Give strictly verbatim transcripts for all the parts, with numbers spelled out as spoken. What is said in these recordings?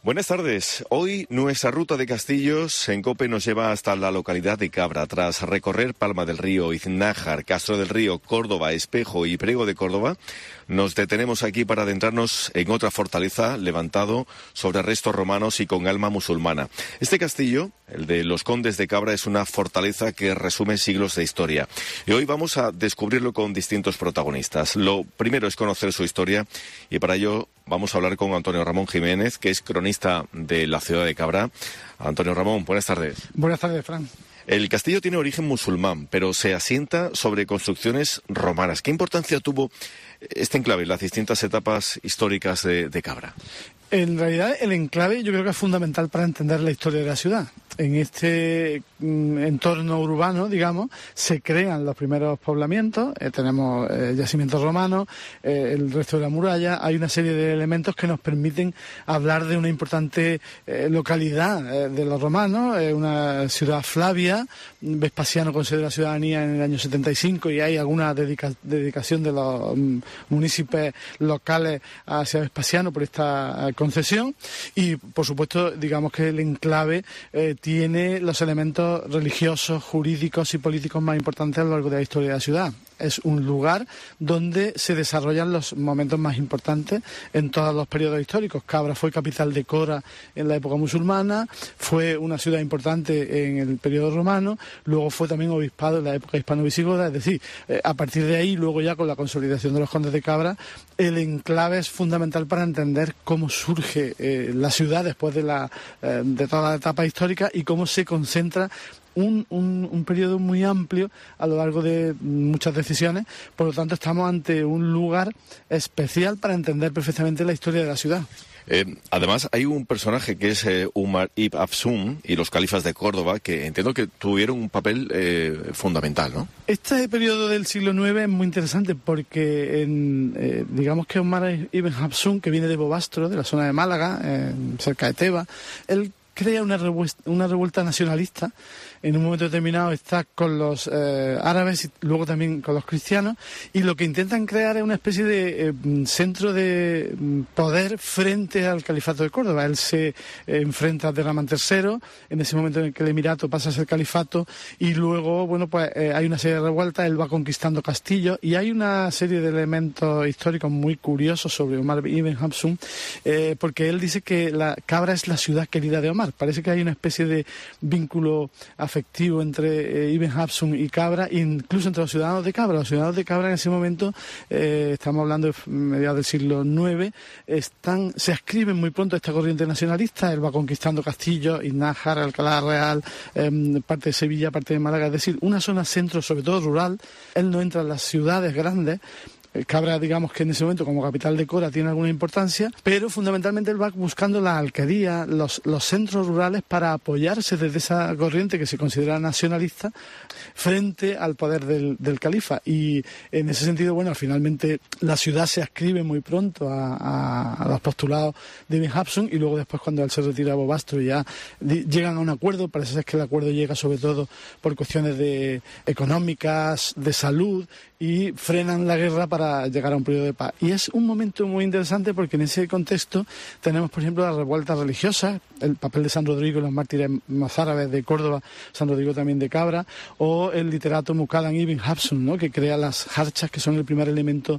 Buenas tardes. Hoy nuestra ruta de castillos en COPE nos lleva hasta la localidad de Cabra. Tras recorrer Palma del Río, Iznájar, Castro del Río, Córdoba, Espejo y Priego de Córdoba, nos detenemos aquí para adentrarnos en otra fortaleza levantado sobre restos romanos y con alma musulmana. Este castillo, el de los Condes de Cabra, es una fortaleza que resume siglos de historia. Y hoy vamos a descubrirlo con distintos protagonistas. Lo primero es conocer su historia y para ello vamos a hablar con Antonio Ramón Jiménez, que es cronista de la ciudad de Cabra. Antonio Ramón, buenas tardes. Buenas tardes, Fran. El castillo tiene origen musulmán, pero se asienta sobre construcciones romanas. ¿Qué importancia tuvo este enclave en las distintas etapas históricas de, de Cabra? En realidad, el enclave yo creo que es fundamental para entender la historia de la ciudad. En este mm, entorno urbano, digamos, se crean los primeros poblamientos, eh, tenemos eh, yacimientos romanos, eh, el resto de la muralla, hay una serie de elementos que nos permiten hablar de una importante eh, localidad eh, de los romanos, eh, una ciudad Flavia. Vespasiano concedió la ciudadanía en el año setenta y cinco y hay alguna dedica dedicación de los mm, municipios locales hacia Vespasiano por esta eh, concesión y, por supuesto, digamos que el enclave eh, tiene los elementos religiosos, jurídicos y políticos más importantes a lo largo de la historia de la ciudad. Es un lugar donde se desarrollan los momentos más importantes en todos los periodos históricos. Cabra fue capital de Cora en la época musulmana, fue una ciudad importante en el periodo romano, luego fue también obispado en la época hispano-visigoda, es decir, eh, a partir de ahí, luego ya con la consolidación de los condes de Cabra, el enclave es fundamental para entender cómo surge eh, la ciudad después de, la, eh, de toda la etapa histórica y cómo se concentra Un, un, un periodo muy amplio a lo largo de muchas decisiones. Por lo tanto, estamos ante un lugar especial para entender perfectamente la historia de la ciudad. Eh, además, hay un personaje que es eh, Umar ibn Hafsun y los califas de Córdoba, que entiendo que tuvieron un papel eh, fundamental, ¿no? Este periodo del siglo nueve es muy interesante porque, en, eh, digamos que Umar ibn Hafsun, que viene de Bobastro, de la zona de Málaga, eh, cerca de Teba, él crea una revuelta, una revuelta nacionalista. En un momento determinado está con los eh, árabes y luego también con los cristianos, y lo que intentan crear es una especie de eh, centro de poder frente al califato de Córdoba. Él se eh, enfrenta a Abderramán tercero, en ese momento en el que el emirato pasa a ser califato, y luego, bueno, pues eh, hay una serie de revueltas, él va conquistando castillos, y hay una serie de elementos históricos muy curiosos sobre Umar ibn Hafsun, eh, porque él dice que la Cabra es la ciudad querida de Omar. Parece que hay una especie de vínculo afectivo entre eh, Ibn Hafsun y Cabra, incluso entre los ciudadanos de Cabra. Los ciudadanos de Cabra en ese momento, eh, estamos hablando de mediados del siglo nueve, están, se ascriben muy pronto a esta corriente nacionalista. Él va conquistando castillos, Iznájar, Alcalá Real, eh, parte de Sevilla, parte de Málaga, es decir, una zona centro, sobre todo rural. Él no entra en las ciudades grandes. Cabra, digamos que en ese momento como capital de Cora tiene alguna importancia, pero fundamentalmente él va buscando la alquería, los, los centros rurales para apoyarse desde esa corriente que se considera nacionalista frente al poder del, del califa. Y en ese sentido, bueno, finalmente la ciudad se ascribe muy pronto a, a, a los postulados de Ibn Hafsun, y luego después, cuando él se retira a Bobastro, ya di, llegan a un acuerdo. Parece ser que el acuerdo llega sobre todo por cuestiones de económicas, de salud, y frenan la guerra para llegar a un periodo de paz. Y es un momento muy interesante porque en ese contexto tenemos, por ejemplo, las revueltas religiosas, el papel de San Rodrigo y los mártires mozárabes de Córdoba, San Rodrigo también de Cabra, o el literato Muqaddam ibn Hafsun, ¿no?, que crea las jarchas, que son el primer elemento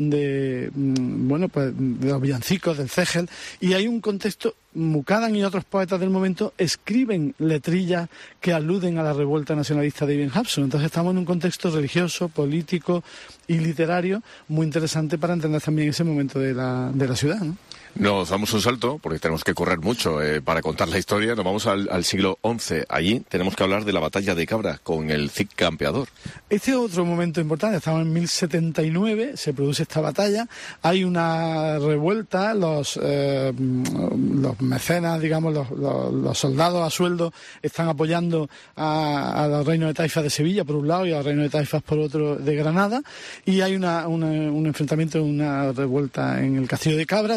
de, bueno, pues, de los villancicos, del cégel. Y hay un contexto. Muqaddam y otros poetas del momento escriben letrillas que aluden a la revuelta nacionalista de Ibn Hafsun. Entonces estamos en un contexto religioso, político y literario muy interesante para entender también ese momento de la, de la ciudad, ¿no? Nos damos un salto, porque tenemos que correr mucho eh, para contar la historia. Nos vamos al, al siglo once. Allí tenemos que hablar de la batalla de Cabra con el Cid Campeador. Este es otro momento importante. Estamos en mil setenta y nueve, se produce esta batalla. Hay una revuelta, los, eh, los mecenas, digamos, los, los, los soldados a sueldo están apoyando a, a los reinos de taifas de Sevilla, por un lado, y a los reinos de taifas, por otro, de Granada. Y hay una, una, un enfrentamiento, una revuelta en el castillo de Cabra, donde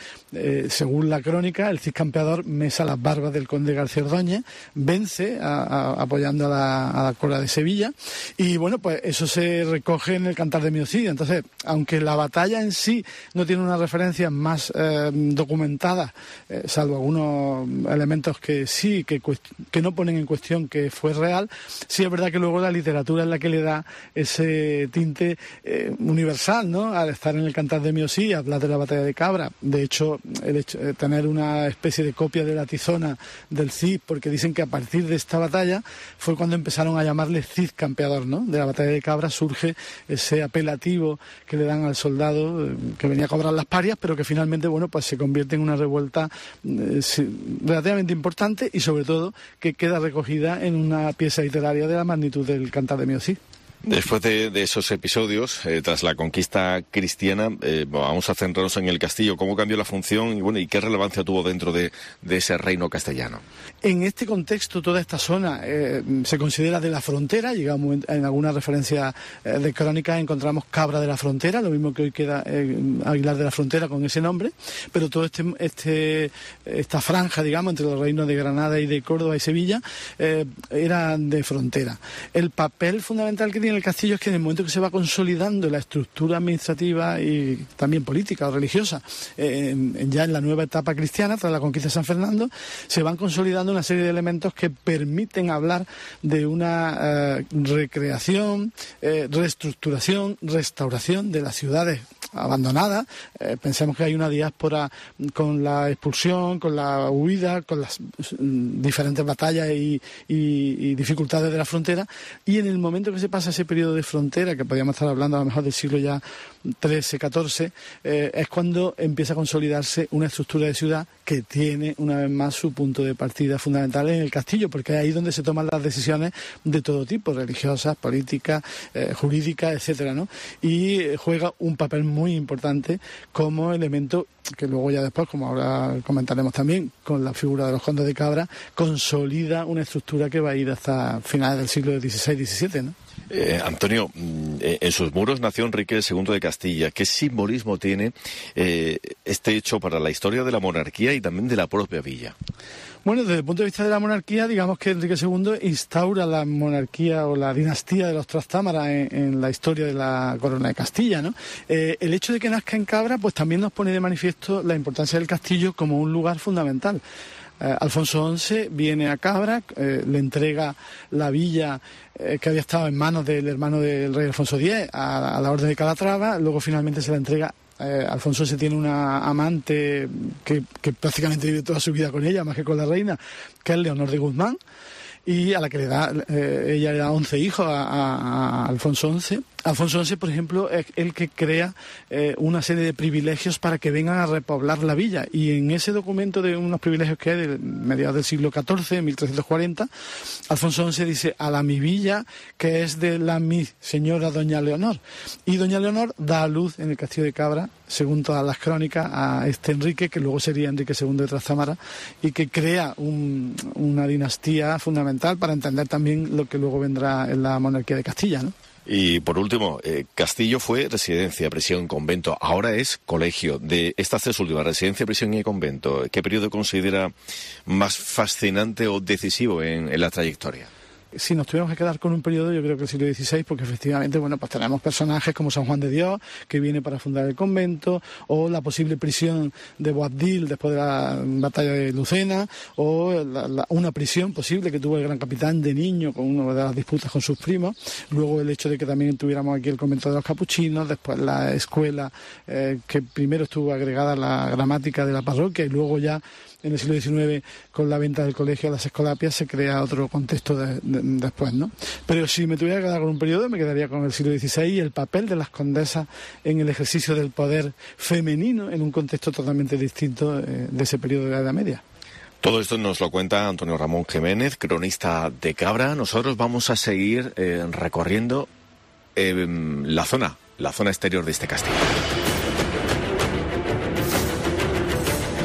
eh, según la crónica, el Cid campeador mesa las barbas del conde García Ordóñez, vence a, a, apoyando a la, a la cora de Sevilla, y bueno, pues eso se recoge en el Cantar de mi Cid. Entonces, aunque la batalla en sí no tiene una referencia más eh, documentada, eh, salvo algunos elementos que sí, que, que no ponen en cuestión que fue real, sí es verdad que luego la literatura es la que le da ese tinte eh, universal, ¿no? Al estar en el Cantar de mi Cid, hablar de la batalla de Cabra. De hecho, el hecho de tener una especie de copia de la tizona del Cid, porque dicen que a partir de esta batalla fue cuando empezaron a llamarle Cid campeador, ¿no? De la batalla de Cabra surge ese apelativo que le dan al soldado eh, que venía a cobrar las parias, pero que finalmente, bueno, pues se convierte en una revuelta eh, relativamente importante y sobre todo que queda recogida en una pieza literaria de la magnitud del Cantar de mi Cid. Después de, de esos episodios, eh, tras la conquista cristiana, eh, vamos a centrarnos en el castillo. ¿Cómo cambió la función y bueno y qué relevancia tuvo dentro de, de ese reino castellano? En este contexto, toda esta zona eh, se considera de la frontera. Llegamos en alguna referencia eh, de crónicas, encontramos Cabra de la Frontera, lo mismo que hoy queda eh, Aguilar de la Frontera con ese nombre, pero todo este, este esta franja, digamos, entre los reinos de Granada y de Córdoba y Sevilla, eh, era de frontera. El papel fundamental que tiene el castillo es que en el momento que se va consolidando la estructura administrativa y también política o religiosa, eh, ya en la nueva etapa cristiana, tras la conquista de San Fernando, se van consolidando una serie de elementos que permiten hablar de una eh, recreación, eh, reestructuración, restauración de las ciudades abandonadas. Eh, pensemos que hay una diáspora con la expulsión, con la huida, con las mm, diferentes batallas y, y, y dificultades de la frontera, y en el momento que se pasa ese periodo de frontera, que podríamos estar hablando a lo mejor del siglo ya trece, catorce, eh, es cuando empieza a consolidarse una estructura de ciudad que tiene una vez más su punto de partida fundamental en el castillo, porque es ahí donde se toman las decisiones de todo tipo, religiosas, políticas, eh, jurídicas, etcétera, ¿no? Y juega un papel muy importante como elemento que luego ya después, como ahora comentaremos también, con la figura de los condes de Cabra, consolida una estructura que va a ir hasta finales del siglo dieciséis diecisiete, ¿no? Eh, Antonio, en sus muros nació Enrique segundo de Castilla. ¿Qué simbolismo tiene eh, este hecho para la historia de la monarquía y también de la propia villa? Bueno, desde el punto de vista de la monarquía, digamos que Enrique segundo instaura la monarquía o la dinastía de los Trastámara en, en la historia de la corona de Castilla, ¿no? Eh, el hecho de que nazca en Cabra, pues también nos pone de manifiesto la importancia del castillo como un lugar fundamental. Eh, Alfonso once viene a Cabra, eh, le entrega la villa eh, que había estado en manos del hermano del rey Alfonso X a, a la orden de Calatrava, luego finalmente se la entrega. Eh, Alfonso se tiene una amante que, que prácticamente vive toda su vida con ella, más que con la reina, que es Leonor de Guzmán, y a la que le da, eh, ella le da once hijos a, a, a Alfonso once. Alfonso once, por ejemplo, es el que crea eh, una serie de privilegios para que vengan a repoblar la villa. Y en ese documento de unos privilegios que hay de mediados del siglo catorce, mil trescientos cuarenta, Alfonso once dice: a la mi villa, que es de la mi señora doña Leonor. Y doña Leonor da a luz en el castillo de Cabra, según todas las crónicas, a este Enrique, que luego sería Enrique segundo de Trastámara, y que crea un, una dinastía fundamental para entender también lo que luego vendrá en la monarquía de Castilla, ¿no? Y por último, eh, Castillo fue residencia, prisión, convento. Ahora es colegio. De estas tres últimas, residencia, prisión y convento, ¿qué periodo considera más fascinante o decisivo en, en la trayectoria? Si nos tuviéramos que quedar con un periodo, yo creo que el siglo dieciséis, porque efectivamente, bueno, pues tenemos personajes como San Juan de Dios, que viene para fundar el convento, o la posible prisión de Boabdil después de la batalla de Lucena, o la, la, una prisión posible que tuvo el gran capitán de niño con una de las disputas con sus primos, luego el hecho de que también tuviéramos aquí el convento de los capuchinos, después la escuela eh, que primero estuvo agregada a la gramática de la parroquia y luego ya en el siglo diecinueve, con la venta del colegio a las escolapias, se crea otro contexto de, de, después, ¿no? Pero si me tuviera que quedar con un periodo, me quedaría con el siglo dieciséis y el papel de las condesas en el ejercicio del poder femenino en un contexto totalmente distinto eh, de ese periodo de la Edad Media. Todo esto nos lo cuenta Antonio Ramón Jiménez, cronista de Cabra. Nosotros vamos a seguir eh, recorriendo eh, la zona, la zona exterior de este castillo.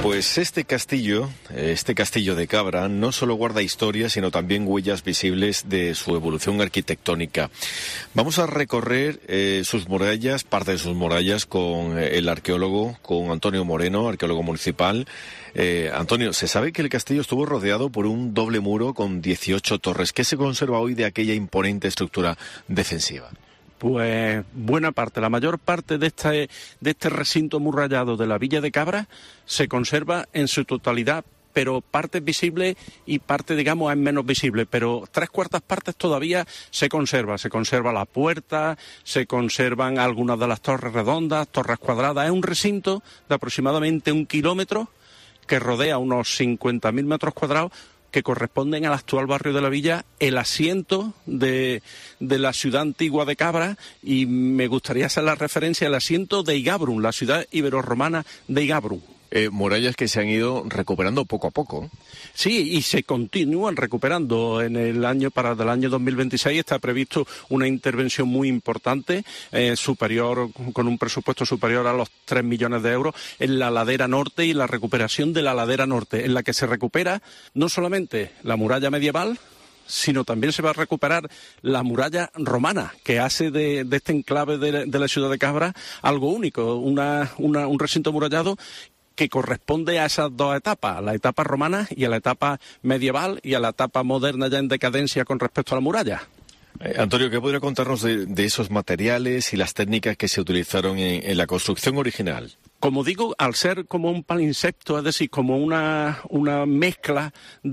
Pues este castillo, este castillo de Cabra, no solo guarda historia, sino también huellas visibles de su evolución arquitectónica. Vamos a recorrer eh, sus murallas, parte de sus murallas, con el arqueólogo, con Antonio Moreno, arqueólogo municipal. Eh, Antonio, se sabe que el castillo estuvo rodeado por un doble muro con dieciocho torres. ¿Qué se conserva hoy de aquella imponente estructura defensiva? Pues buena parte, la mayor parte de este, de este recinto amurallado de la Villa de Cabra se conserva en su totalidad, pero parte es visible y parte, digamos, es menos visible, pero tres cuartas partes todavía se conserva. Se conserva la puerta, se conservan algunas de las torres redondas, torres cuadradas. Es un recinto de aproximadamente un kilómetro que rodea unos cincuenta mil metros cuadrados, que corresponden al actual barrio de la Villa, el asiento de, de la ciudad antigua de Cabra, y me gustaría hacer la referencia al asiento de Igabrum, la ciudad iberorromana de Igabrum. Eh, murallas que se han ido recuperando poco a poco. Sí, y se continúan recuperando. En el año, para el año dos mil veintiséis está previsto una intervención muy importante, eh, superior, con un presupuesto superior a los tres millones de euros, en la ladera norte y la recuperación de la ladera norte, en la que se recupera no solamente la muralla medieval, sino también se va a recuperar la muralla romana, que hace de, de este enclave de, de la ciudad de Cabra algo único, una, una, un recinto amurallado que corresponde a esas dos etapas, a la etapa romana y a la etapa medieval y a la etapa moderna ya en decadencia con respecto a la muralla. Eh, Antonio, ¿qué podría contarnos de, de esos materiales y las técnicas que se utilizaron en, en la construcción original? Como digo, al ser como un palinsecto, es decir, como una, una mezcla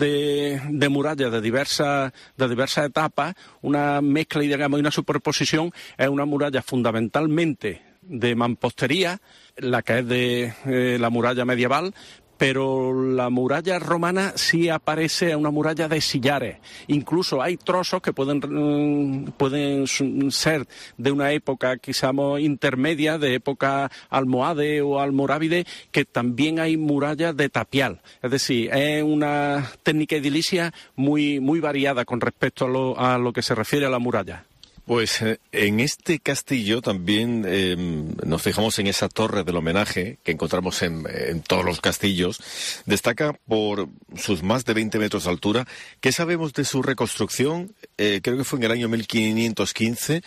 de, de murallas de diversas, de diversas etapas, una mezcla y digamos una superposición, es una muralla fundamentalmente de mampostería, la que es de eh, la muralla medieval, pero la muralla romana sí aparece, una muralla de sillares. Incluso hay trozos que pueden, mm, pueden ser de una época quizás intermedia, de época almohade o almorávide, que también hay murallas de tapial. Es decir, es una técnica edilicia muy, muy variada con respecto a lo, a lo que se refiere a la muralla. Pues eh, en este castillo también eh, nos fijamos en esa torre del homenaje que encontramos en, en todos los castillos. Destaca por sus más de veinte metros de altura. ¿Qué sabemos de su reconstrucción? Eh, creo que fue en el año mil quinientos quince,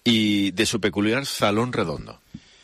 y de su peculiar salón redondo.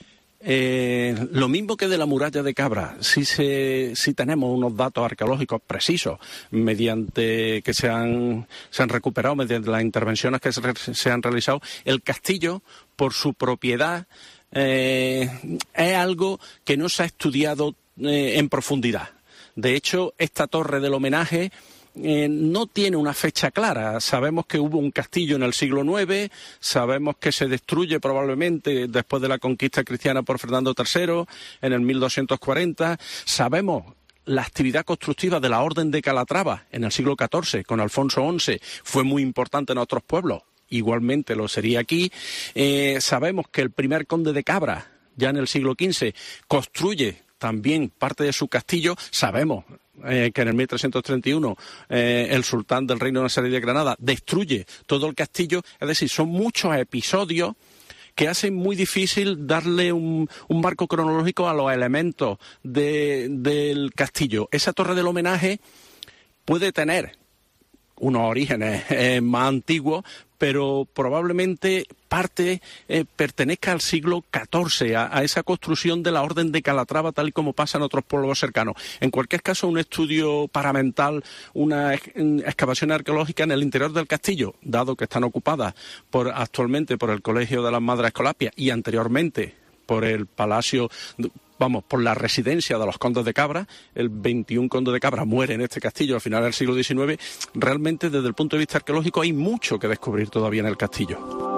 Eh, lo mismo que de la muralla de Cabra, sí, se, sí tenemos unos datos arqueológicos precisos mediante que se han, se han recuperado mediante las intervenciones que se, se han realizado. El castillo, por su propiedad, eh, es algo que no se ha estudiado eh, en profundidad. De hecho, esta torre del homenaje Eh, no tiene una fecha clara. Sabemos que hubo un castillo en el siglo nueve, sabemos que se destruye probablemente después de la conquista cristiana por Fernando tercero en el mil doscientos cuarenta, sabemos la actividad constructiva de la Orden de Calatrava en el siglo catorce con Alfonso once fue muy importante en otros pueblos, igualmente lo sería aquí. Eh, sabemos que el primer conde de Cabra, ya en el siglo quince, construye también parte de su castillo. Sabemos Eh, que en el mil trescientos treinta y uno eh, el sultán del Reino de Nazaret de Granada destruye todo el castillo. Es decir, son muchos episodios que hacen muy difícil darle un, un marco cronológico a los elementos de, del castillo. Esa torre del homenaje puede tener unos orígenes eh, más antiguos, pero probablemente parte eh, pertenezca al siglo catorce, a, a esa construcción de la Orden de Calatrava, tal y como pasa en otros pueblos cercanos. En cualquier caso, un estudio paramental, una excavación arqueológica en el interior del castillo, dado que están ocupadas por, actualmente por el Colegio de las Madres Escolapias y anteriormente por el Palacio, vamos, por la residencia de los condes de Cabra. El veintiún conde de Cabra muere en este castillo al final del siglo diecinueve. Realmente, desde el punto de vista arqueológico, hay mucho que descubrir todavía en el castillo.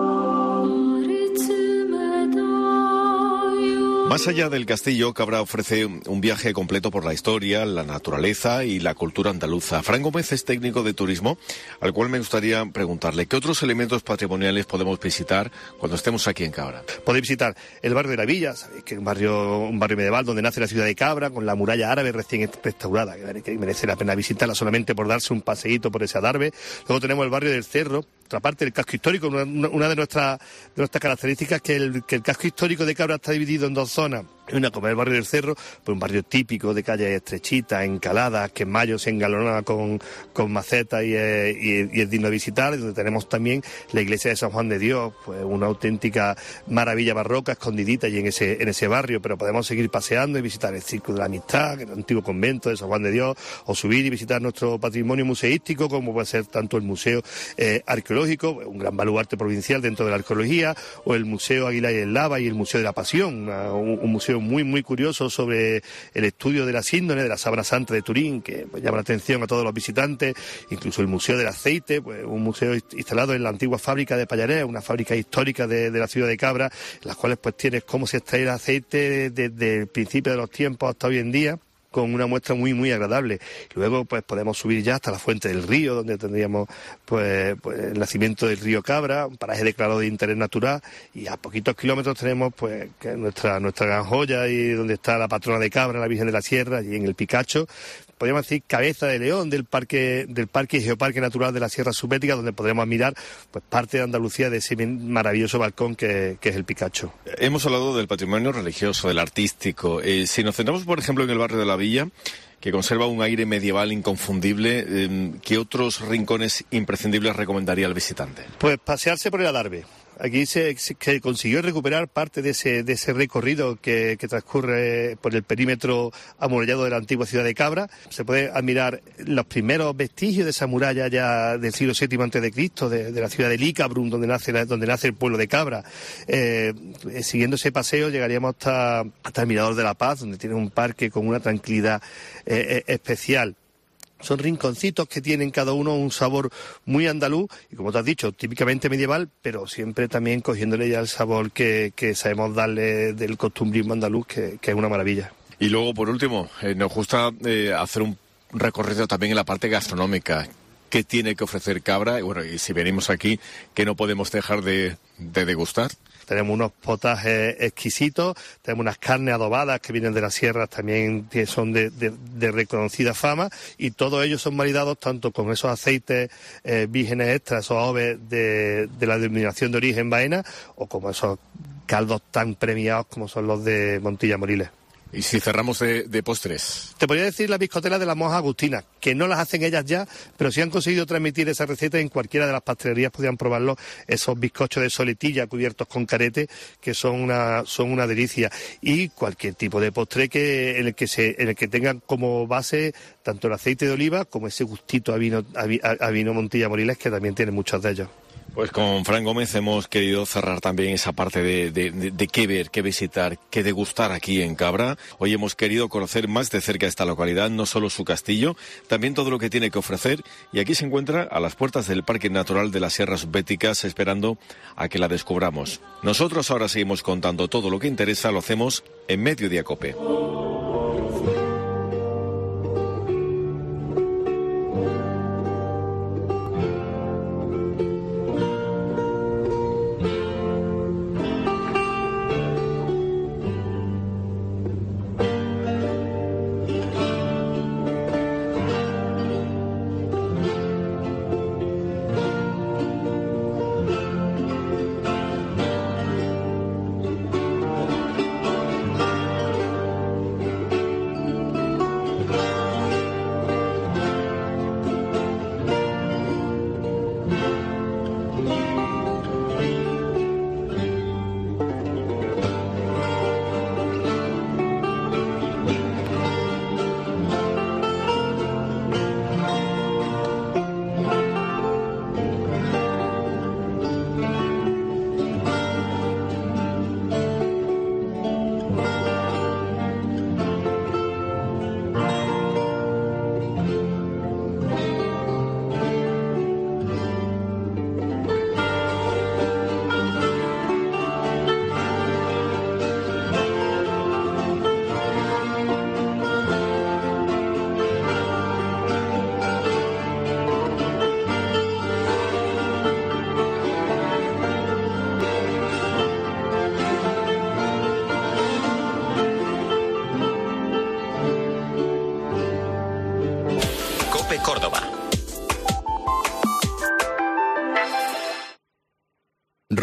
Más allá del castillo, Cabra ofrece un viaje completo por la historia, la naturaleza y la cultura andaluza. Fran Gómez es técnico de turismo, al cual me gustaría preguntarle qué otros elementos patrimoniales podemos visitar cuando estemos aquí en Cabra. Podéis visitar el barrio de la Villa, sabéis que es un barrio, un barrio medieval donde nace la ciudad de Cabra, con la muralla árabe recién restaurada, que merece la pena visitarla solamente por darse un paseíto por ese adarve. Luego tenemos el barrio del Cerro, otra parte del casco histórico, una, una de, nuestras, de nuestras características, que el, que el casco histórico de Cabra está dividido en dos zonas. Una como el barrio del Cerro, pues un barrio típico de calles estrechitas, encaladas, que en mayo se engalona con, con macetas y es, y, y es digno de visitar, donde tenemos también la iglesia de San Juan de Dios, pues una auténtica maravilla barroca escondidita y en ese, en ese barrio, pero podemos seguir paseando y visitar el Círculo de la Amistad, el antiguo convento de San Juan de Dios, o subir y visitar nuestro patrimonio museístico, como puede ser tanto el Museo eh, Arqueológico, un gran baluarte provincial dentro de la arqueología, o el Museo Aguilar y el Lava y el Museo de la Pasión, una, un, un museo muy muy curioso sobre el estudio de la síndrome de la Sábana Santa de Turín, que pues, llama la atención a todos los visitantes, incluso el Museo del Aceite, pues un museo instalado en la antigua fábrica de Pallarés, una fábrica histórica de, de la ciudad de Cabra, en las cuales pues tienes cómo se extrae el aceite desde el principio de los tiempos hasta hoy en día, con una muestra muy muy agradable. Luego pues podemos subir ya hasta la Fuente del Río, donde tendríamos pues, pues el nacimiento del río Cabra, un paraje declarado de interés natural, y a poquitos kilómetros tenemos pues que nuestra nuestra gran joya, y donde está la patrona de Cabra, la Virgen de la Sierra, y en el Picacho, podríamos decir cabeza de león del parque del parque y geoparque natural de la Sierra Subbética, donde podremos admirar pues parte de Andalucía, de ese maravilloso balcón que, que es el Picacho. Hemos hablado del patrimonio religioso, del artístico. Eh, si nos centramos, por ejemplo, en el barrio de la Villa, que conserva un aire medieval inconfundible, eh, ¿qué otros rincones imprescindibles recomendaría al visitante? Pues pasearse por el Adarve. Aquí se, se que consiguió recuperar parte de ese, de ese recorrido que, que transcurre por el perímetro amurallado de la antigua ciudad de Cabra. Se puede admirar los primeros vestigios de esa muralla ya del siglo séptimo antes de Cristo, de, de la ciudad de Licabrum, donde nace, donde nace el pueblo de Cabra. Eh, siguiendo ese paseo llegaríamos hasta, hasta el Mirador de la Paz, donde tiene un parque con una tranquilidad eh, eh, especial. Son rinconcitos que tienen cada uno un sabor muy andaluz y, como te has dicho, típicamente medieval, pero siempre también cogiéndole ya el sabor que, que sabemos darle del costumbrismo andaluz, que, que es una maravilla. Y luego, por último, eh, nos gusta eh, hacer un recorrido también en la parte gastronómica. ¿Qué tiene que ofrecer Cabra? Y bueno, y si venimos aquí, ¿qué no podemos dejar de, de degustar? Tenemos unos potajes exquisitos, tenemos unas carnes adobadas que vienen de las sierras también, que son de, de, de reconocida fama, y todos ellos son maridados tanto con esos aceites eh, vírgenes extras, esos oves de, de la denominación de origen Baena, o como esos caldos tan premiados como son los de Montilla Moriles. Y si cerramos de, de postres. Te podría decir las bizcotelas de las monjas agustinas, que no las hacen ellas ya, pero sí han conseguido transmitir esa receta. En cualquiera de las pastelerías podían probarlo, esos bizcochos de soletilla cubiertos con carete, que son una son una delicia. Y cualquier tipo de postre que en el que se en el que tengan como base tanto el aceite de oliva como ese gustito a vino a, a vino Montilla Moriles, que también tiene muchos de ellos. Pues con Fran Gómez hemos querido cerrar también esa parte de, de, de, de qué ver, qué visitar, qué degustar aquí en Cabra. Hoy hemos querido conocer más de cerca esta localidad, no solo su castillo, también todo lo que tiene que ofrecer. Y aquí se encuentra a las puertas del Parque Natural de las Sierras Subbéticas, esperando a que la descubramos. Nosotros ahora seguimos contando todo lo que interesa, lo hacemos en Mediodía Cope.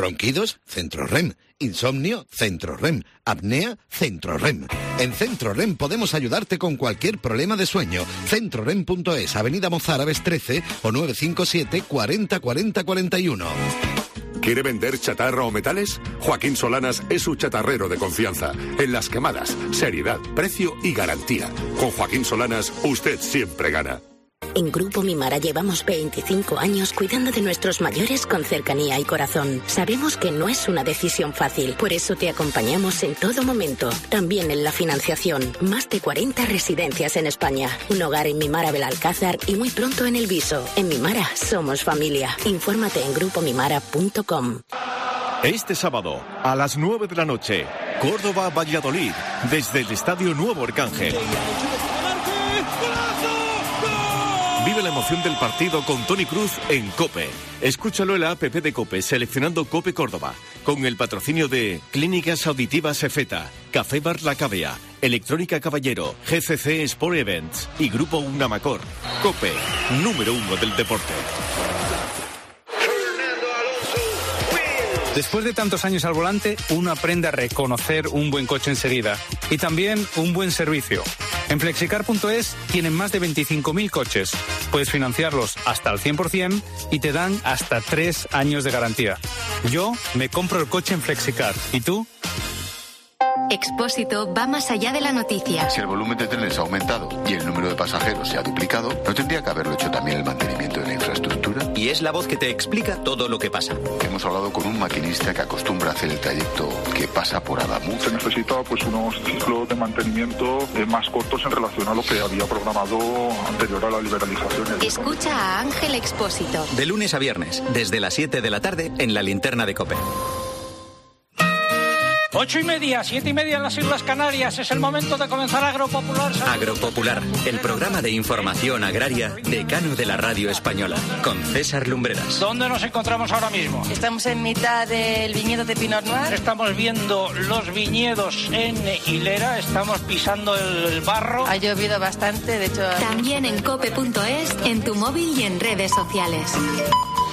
¿Ronquidos? Centrorrem. ¿Insomnio? Centrorrem. ¿Apnea? Centrorrem. En Centrorrem podemos ayudarte con cualquier problema de sueño. Centrorrem punto es, Avenida Mozárabes trece o nueve cinco siete cuarenta cuarenta cuarenta y uno. ¿Quiere vender chatarra o metales? Joaquín Solanas es su chatarrero de confianza. En las quemadas, seriedad, precio y garantía. Con Joaquín Solanas, usted siempre gana. En Grupo Mimara llevamos veinticinco años cuidando de nuestros mayores con cercanía y corazón. Sabemos que no es una decisión fácil, por eso te acompañamos en todo momento, también en la financiación. Más de cuarenta residencias en España, un hogar en Mimara Belalcázar y muy pronto en El Viso. En Mimara somos familia. Infórmate en grupo mimara punto com. Este sábado, a las nueve de la noche, Córdoba-Valladolid, desde el Estadio Nuevo Arcángel. Vive la emoción del partido con Toni Cruz en COPE. Escúchalo en la app de COPE seleccionando COPE Córdoba, con el patrocinio de Clínicas Auditivas Efeta, Café Bar La Cavea, Electrónica Caballero, G C C Sport Events y Grupo Unamacor. COPE, número uno del deporte. Después de tantos años al volante, uno aprende a reconocer un buen coche enseguida y también un buen servicio. En flexicar punto es tienen más de veinticinco mil coches. Puedes financiarlos hasta al cien por ciento y te dan hasta tres años de garantía. Yo me compro el coche en Flexicar. ¿Y tú? Expósito va más allá de la noticia. Si el volumen de trenes ha aumentado y el número de pasajeros se ha duplicado, ¿no tendría que haberlo hecho también el mantenimiento de la infraestructura? Y es la voz que te explica todo lo que pasa. Hemos hablado con un maquinista que acostumbra a hacer el trayecto que pasa por Adamuz. Se necesita pues unos ciclos de mantenimiento eh, más cortos en relación a lo que había programado anterior a la liberalización. Escucha a Ángel Expósito. De lunes a viernes, desde las siete de la tarde, en la linterna de COPE. Ocho y media, siete y media en las Islas Canarias. Es el momento de comenzar Agropopular. Agropopular, el programa de información agraria decano de la radio española, con César Lumbreras. ¿Dónde nos encontramos ahora mismo? Estamos en mitad del viñedo de Pinot Noir. Estamos viendo los viñedos en hilera. Estamos pisando el barro. Ha llovido bastante, de hecho. También en cope punto es, en tu móvil y en redes sociales.